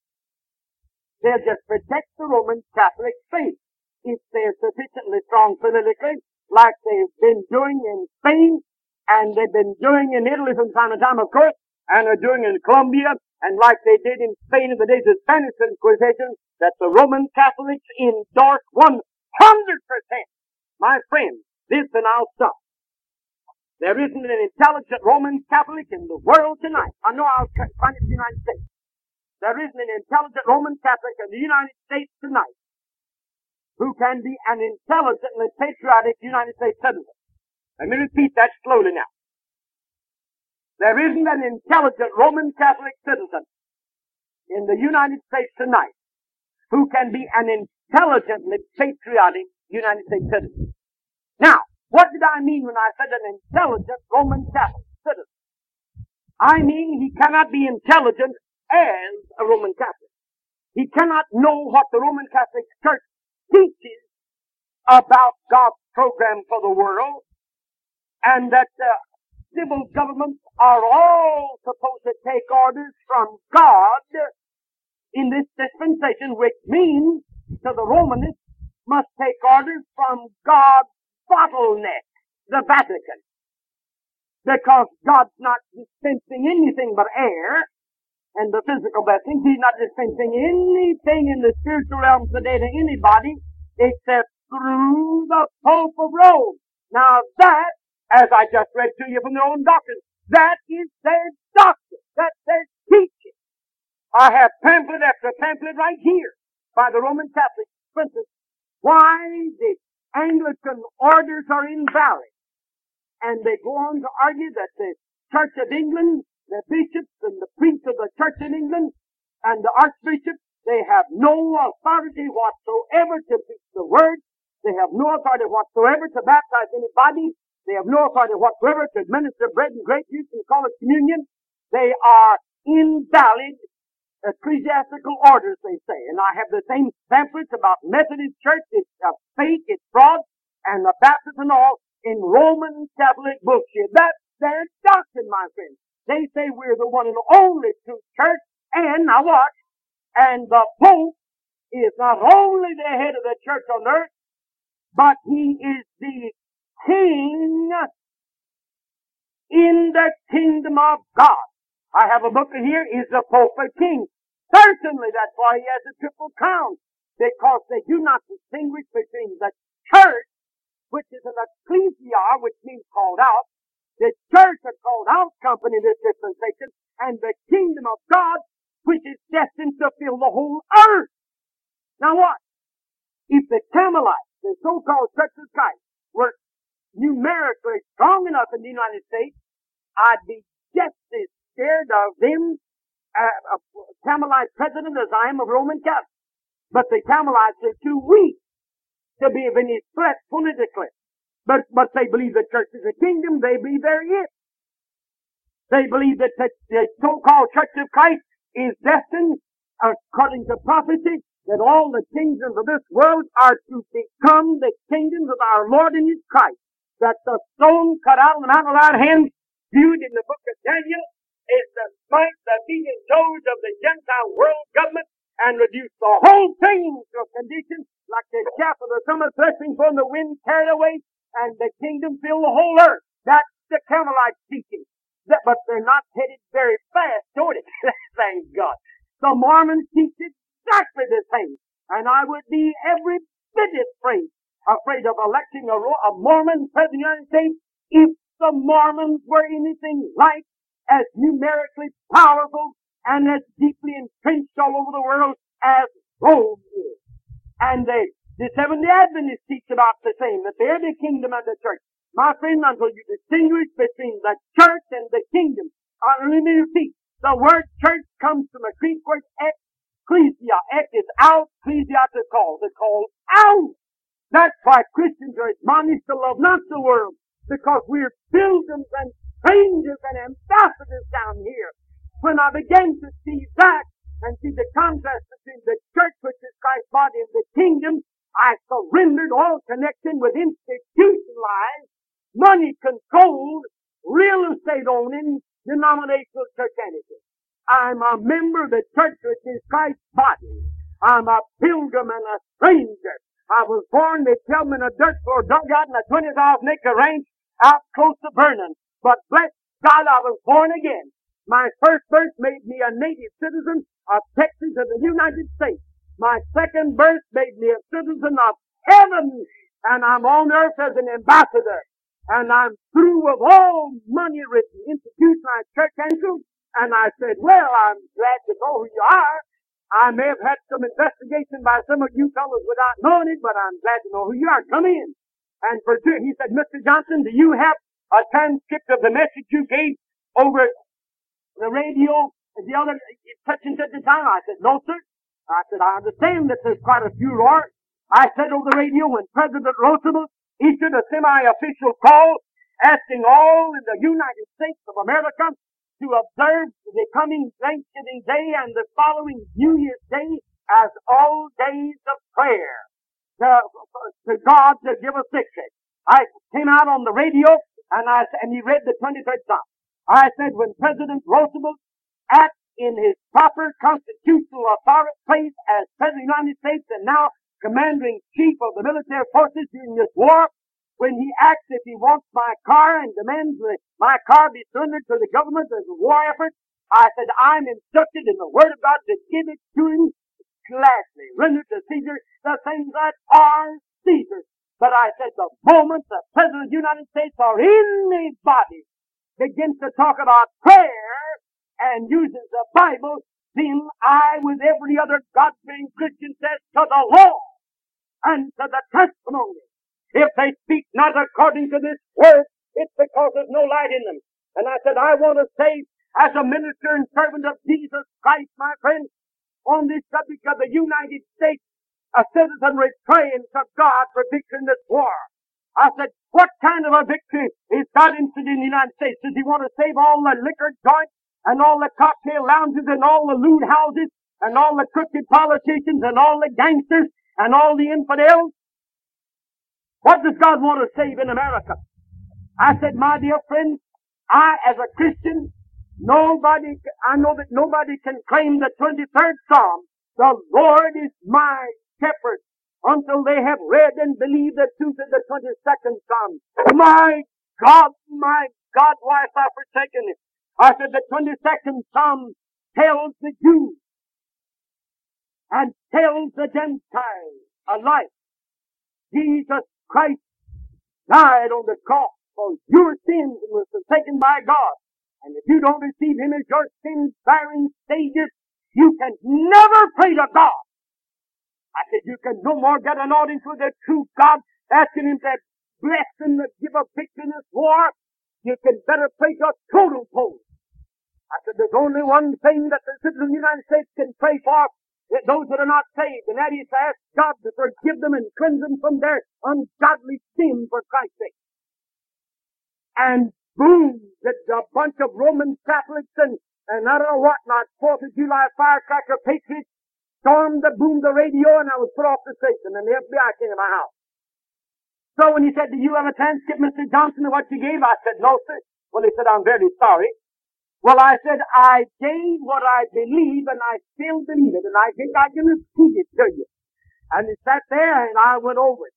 They'll just protect the Roman Catholic faith if they're sufficiently strong politically, like they've been doing in Spain, and they've been doing in Italy from time to time, of course, and are doing in Colombia, and like they did in Spain in the days of Spanish Inquisition, that the Roman Catholics endorse one hundred percent. My friend, this and I'll stop. There isn't an intelligent Roman Catholic in the world tonight. I know I'll find it in the United States. There isn't an intelligent Roman Catholic in the United States tonight who can be an intelligently patriotic United States citizen. Let me repeat that slowly now. There isn't an intelligent Roman Catholic citizen in the United States tonight who can be an intelligently patriotic United States citizen. Now, what did I mean when I said an intelligent Roman Catholic citizen? I mean he cannot be intelligent as a Roman Catholic. He cannot know what the Roman Catholic Church teaches about God's program for the world, and that uh, civil governments are all supposed to take orders from God in this dispensation, which means to the Romanists must take orders from God's bottleneck, the Vatican. Because God's not dispensing anything but air and the physical blessings. He's not dispensing anything in the spiritual realms today to anybody except through the Pope of Rome. Now that, as I just read to you from their own doctrine, that is their doctrine. That's their teaching. I have pamphlet after pamphlet right here by the Roman Catholic princes why the Anglican orders are invalid. And they go on to argue that the Church of England, the bishops and the priests of the Church in England and the archbishops, they have no authority whatsoever to preach the word. They have no authority whatsoever to baptize anybody. They have no authority whatsoever to administer bread and grape juice and call it communion. They are invalid ecclesiastical orders, they say. And I have the same pamphlets about Methodist Church. It's uh, fake, it's fraud, and the Baptists and all in Roman Catholic bullshit. That's their doctrine, my friends. They say we're the one and only true church, and now what? And the Pope is not only the head of the church on earth, but he is the king in the kingdom of God. I have a book here, Is the Pope a King? Certainly, that's why he has a triple crown, because they do not distinguish between the church, which is an ecclesia, which means called out, the church, a called out company in this dispensation, and the kingdom of God, which is destined to fill the whole earth. Now what? If the Carmelites, the so-called Church of Christ, were numerically strong enough in the United States, I'd be just as scared of them, uh, a Carmelite president, as I am of Roman Catholics. But the Carmelites are too weak to be of any threat politically. But, but they believe the church is a kingdom. They believe they're it. They believe that the, the so-called Church of Christ is destined, according to prophecy, that all the kingdoms of this world are to become the kingdoms of our Lord and His Christ. That the stone cut out of the Mount of Olivet hand, viewed in the book of Daniel, is to smite the feet and toes of the Gentile world government and reduce the whole thing to a condition like the chaff of the summer threshing from the wind carried away, and the kingdom fill the whole earth. That's the Carmelite teaching. That, but they're not headed very fast toward it. Thank God. The Mormons teach exactly the same. And I would be every bit afraid, afraid of electing a, a Mormon president of the United States if the Mormons were anything like as numerically powerful and as deeply entrenched all over the world as Rome is. And they, the Seventh-day Adventists teach about the same, that they're the kingdom and the church. My friend, until you distinguish between the church and the kingdom, uh, let me repeat, the word church comes from a Greek word ecclesia. Ek is out, ecclesia to call. To call out. That's why Christians are admonished to love not the world, because we're pilgrims and strangers and ambassadors down here. When I began to see that and see the contrast between the church, which is Christ's body, and the kingdom, I surrendered all connection with institutionalized, money-controlled, real estate owning, denominational Christianity. I'm a member of the church which is Christ's body. I'm a pilgrim and a stranger. I was born, they tell me, in a dirt floor dugout in a twenty thousand acre ranch out close to Vernon. But bless God, I was born again. My first birth made me a native citizen of Texas of the United States. My second birth made me a citizen of heaven. And I'm on earth as an ambassador. And I'm through with all money-ridden institutionalized church angels. And I said, well, I'm glad to know who you are. I may have had some investigation by some of you fellows without knowing it, but I'm glad to know who you are. Come in. And for two, he said, Mister Johnson, do you have a transcript of the message you gave over the radio the other, such and such a time? I said, no, sir. I said, I understand that there's quite a few, Lord. I said over the radio when President Roosevelt issued a semi-official call asking all in the United States of America to observe the coming Thanksgiving Day and the following New Year's Day as all days of prayer to, to God to give us victory. I came out on the radio and I and he read the twenty-third Psalm. I said, when President Roosevelt acts in his proper constitutional authority place as President of the United States and now Commander-in-Chief of the military forces during this war, when he acts if he wants my car and demands that my car be surrendered to the government as a war effort, I said, I'm instructed in the Word of God to give it to him gladly. Render to Caesar the things that are Caesar's. But I said, the moment the President of the United States or anybody begins to talk about prayer and uses the Bible, then I, with every other God-fearing Christian, says to the law and to the testimony, if they speak not according to this word, it's because there's no light in them. And I said, I want to say, as a minister and servant of Jesus Christ, my friend, on this subject of the United States, a citizenry praying to God for victory in this war. I said, what kind of a victory is God interested in the United States? Does he want to save all the liquor joints and all the cocktail lounges and all the lewd houses and all the crooked politicians and all the gangsters and all the infidels? What does God want to save in America? I said, my dear friends, I, as a Christian, nobody, I know that nobody can claim the twenty-third Psalm, the Lord is my shepherd, until they have read and believed the truth of the twenty-second Psalm. My God, my God, why have I forsaken it? I said, the twenty-second Psalm tells the Jews and tells the Gentiles alike, Jesus Christ died on the cross for your sins and was forsaken by God. And if you don't receive Him as your sin-bearing Savior, you can never pray to God. I said, you can no more get an audience with the true God, asking Him to bless and to give a victory in this war. You can better pray to a total pole. I said, there's only one thing that the citizens of the United States can pray for, those that are not saved, and that is to ask God to forgive them and cleanse them from their ungodly sin for Christ's sake. And boom, that a bunch of Roman Catholics and, and I don't know what not, Fourth of July firecracker patriots stormed the boom the radio, and I was put off the station, and the F B I came to my house. So when he said, "Do you have a transcript, Mister Johnson, of what you gave?" I said, "No, sir." Well, he said, "I'm very sorry." Well, I said, "I gave what I believe, and I still believe it, and I think I can repeat it to you." And he sat there, and I went over it.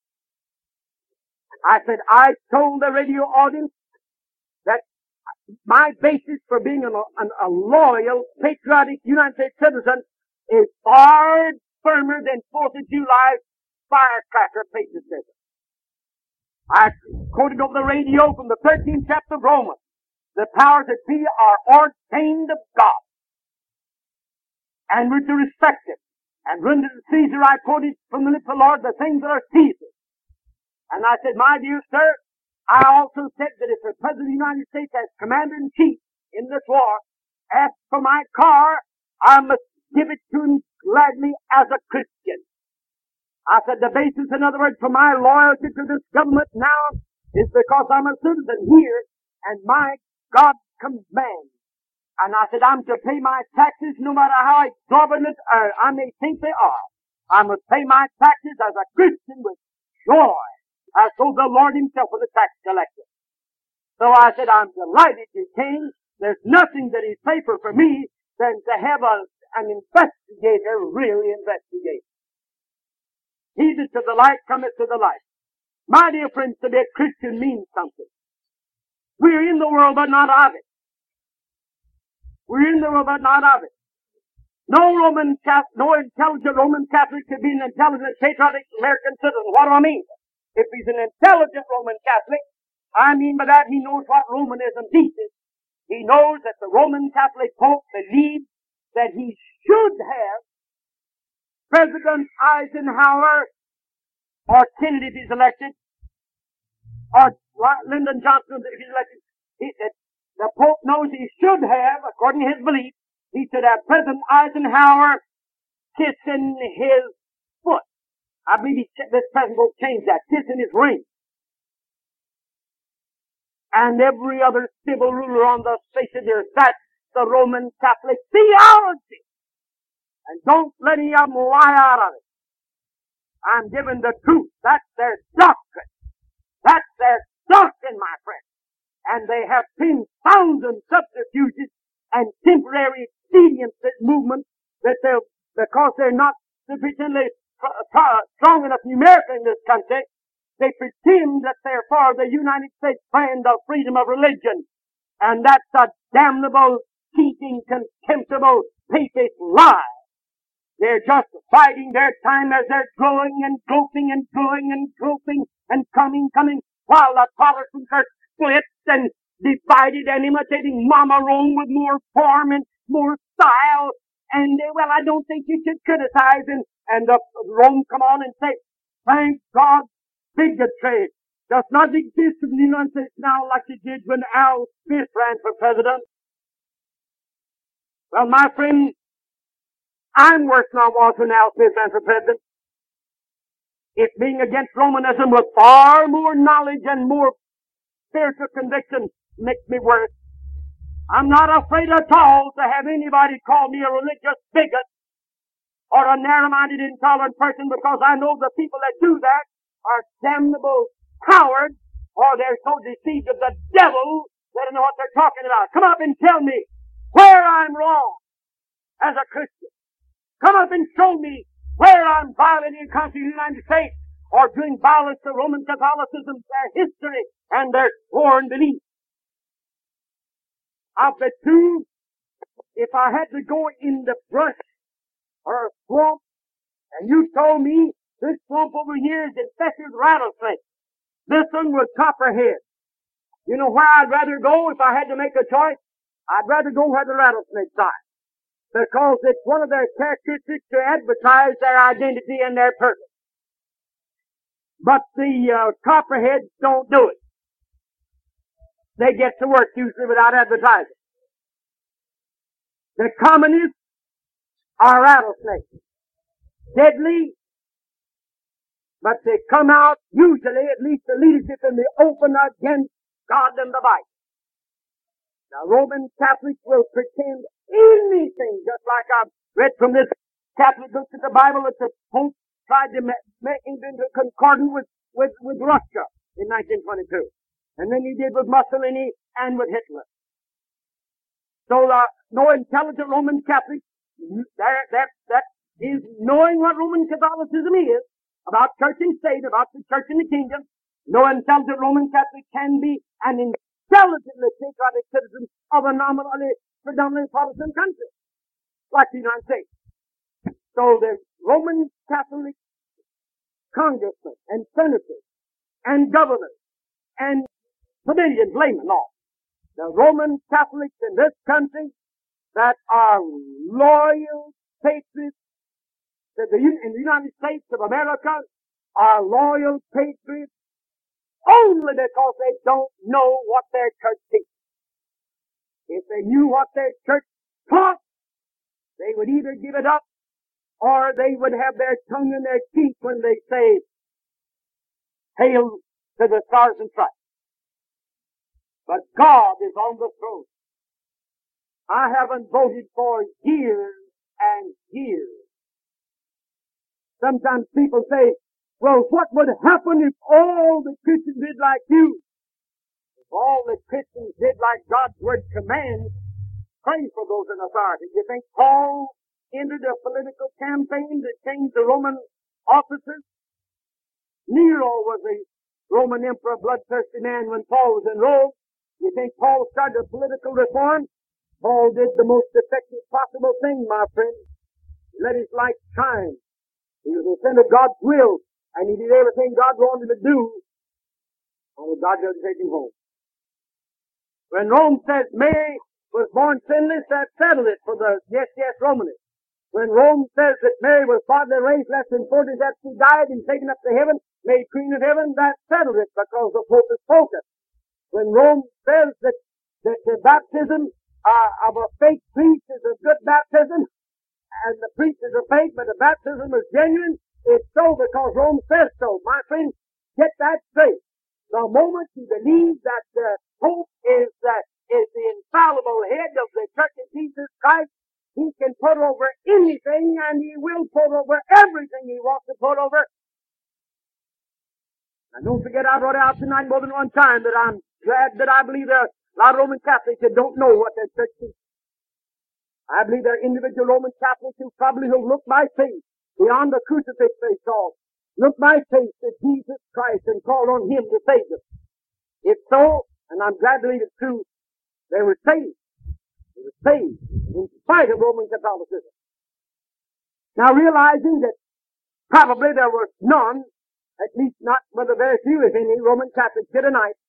I said, "I told the radio audience that my basis for being an, an, a loyal, patriotic United States citizen is far firmer than Fourth of July firecracker patriotism." I quoted over the radio from the thirteenth chapter of Romans. The powers that be are ordained of God, and we're to respect it. And render to Caesar, I quoted from the lips of the Lord, the things that are Caesar's. And I said, "My dear sir, I also said that if the President of the United States as Commander-in-Chief in this war asks for my car, I must give it to him gladly as a Christian." I said, "The basis, in other words, for my loyalty to this government now is because I'm a citizen here, and my God commands." And I said, "I'm to pay my taxes no matter how exorbitant uh, I may think they are. I must pay my taxes as a Christian with joy, as though the Lord himself was a tax collector." So I said, "I'm delighted you came. There's nothing that is safer for me than to have a, an investigator really investigate. He that to the light cometh to the light." My dear friends, to be a Christian means something. We're in the world, but not of it. We're in the world, but not of it. No Roman Catholic, no intelligent Roman Catholic could be an intelligent, patriotic American citizen. What do I mean? If he's an intelligent Roman Catholic, I mean by that he knows what Romanism teaches. He knows that the Roman Catholic Pope believes that he should have President Eisenhower or Kennedy if he's elected, or Lyndon Johnson if he's elected. He said the Pope knows he should have, according to his belief, he should have President Eisenhower kissing his foot. I believe he, this president will change that, kissing his ring. And every other civil ruler on the face of the earth. That's the Roman Catholic theology. And don't let any of them lie out of it. I'm giving the truth. That's their doctrine. That's their doctrine, my friend. And they have ten thousand subterfuges and temporary expedients movements that they're, because they're not sufficiently strong enough numerically in this country, they pretend that they're for the United States brand of freedom of religion. And that's a damnable, cheating, contemptible, papist lie. They're just biding their time as they're growing and groping and growing and groping and coming, coming, while the Protestants are split and divided and imitating Mama Rome with more form and more style. And, uh, well, I don't think you should criticize. And, and uh, Rome come on and say, thank God, bigotry does not exist in the United States now like it did when Al Smith ran for president. Well, my friend, I'm worse than I was when Al Smith ran for president. If being against Romanism with far more knowledge and more spiritual conviction makes me worse, I'm not afraid at all to have anybody call me a religious bigot or a narrow-minded, intolerant person, because I know the people that do that are damnable cowards, or they're so deceived of the devil they don't know what they're talking about. Come up and tell me where I'm wrong as a Christian. Come up and show me where I'm violating the Constitution of the United States or doing violence to Roman Catholicism, their history, and their sworn beliefs. Of the two, if I had to go in the brush or a swamp, and you told me this swamp over here is infested with rattlesnakes, this one was copperhead. You know where I'd rather go if I had to make a choice? I'd rather go where the rattlesnakes are. Because it's one of their characteristics to advertise their identity and their purpose. But the uh, copperheads don't do it. They get to work usually without advertising. The communists are rattlesnakes. Deadly, but they come out, usually, at least the leadership in the open, against God and the Bible. Now, Roman Catholics will pretend anything, just like I've read from this Catholic looks at the Bible that the Pope tried to ma- make it into concordant with, with, with Russia in nineteen twenty-two. And then he did with Mussolini and with Hitler. So uh, no intelligent Roman Catholic, that, that, that is knowing what Roman Catholicism is, about church and state, about the church and the kingdom. No intelligent Roman Catholic can be an intelligently patriotic citizen of a nominally, predominantly Protestant country, like the United States. So the Roman Catholic congressmen and senators and governors and civilians, laymen, all, the Roman Catholics in this country that are loyal patriots to the, in the United States of America are loyal patriots only because they don't know what their church teaches. If they knew what their church taught, they would either give it up or they would have their tongue in their teeth when they say, "Hail to the Stars and Stripes." But God is on the throne. I haven't voted for years and years. Sometimes people say, "Well, what would happen if all the Christians did like you?" If all the Christians did like God's Word commands, pray for those in authority. You think Paul entered a political campaign to change the Roman officers? Nero was a Roman emperor, bloodthirsty man when Paul was in Rome. You think Paul started a political reform? Paul did the most effective possible thing, my friend. He let his light shine. He was a son of God's will, and he did everything God wanted him to do, and God had to take him home. When Rome says Mary was born sinless, that settled it for the yes, yes Romanists. When Rome says that Mary was bodily raised less than forty that she died and taken up to heaven, made queen of heaven, that settled it because the Pope has spoken. When Rome says that, that the baptism uh, of a fake priest is a good baptism, and the priest is a fake, but the baptism is genuine, it's so because Rome says so. My friend, get that straight. The moment you believe that the Pope is, uh, is the infallible head of the Church of Jesus Christ, he can put over anything, and he will put over everything he wants to put over. Now don't forget, I brought out tonight more than one time that I'm glad that I believe there are a lot of Roman Catholics that don't know what their church teaches. I believe there are individual Roman Catholics who probably will look by faith beyond the crucifix they saw. Look by faith to Jesus Christ and call on Him to save them. If so, and I'm glad to believe it's true, they were saved. They were saved in spite of Roman Catholicism. Now realizing that probably there were none, at least not but a very few, if any, Roman Catholics here tonight